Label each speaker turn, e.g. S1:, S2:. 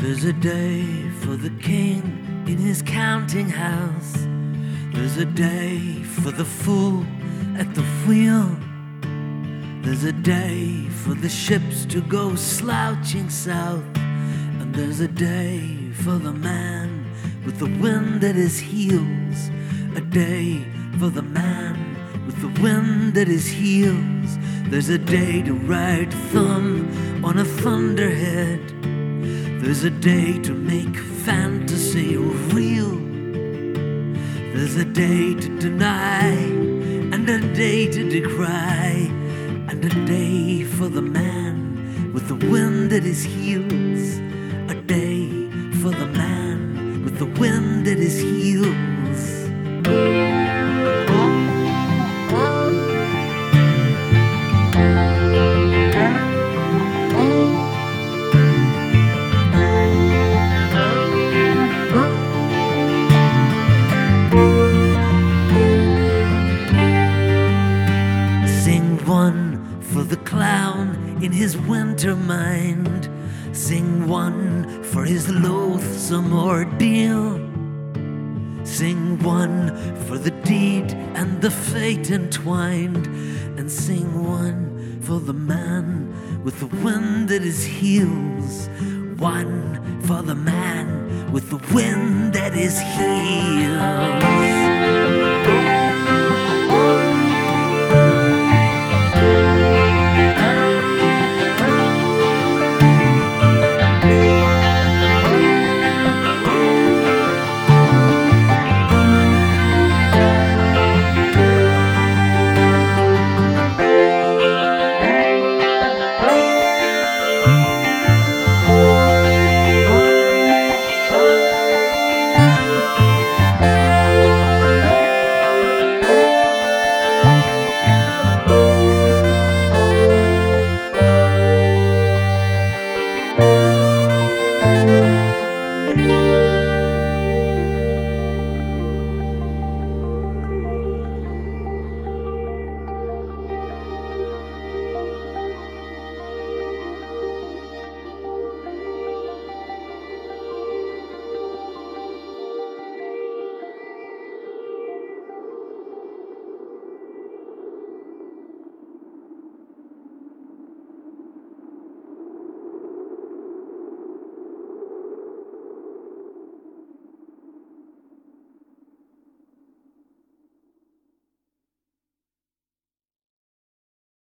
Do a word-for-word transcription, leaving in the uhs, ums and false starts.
S1: There's a day for the king in his counting house. There's a day for the fool at the wheel. There's a day for the ships to go slouching south. And there's a day for the man with the wind at his heels. A day for the man with the wind at his heels. There's a day to ride thumb on a thunderhead. There's a day to make fantasy real. There's a day to deny and a day to decry, and a day for the man with the wind at his heels. A day for the man with the wind at his heels. One for the clown in his winter mind. Sing one for his loathsome ordeal. Sing one for the deed and the fate entwined. And sing one for the man with the wind at his heels. One for the man with the wind at his heels.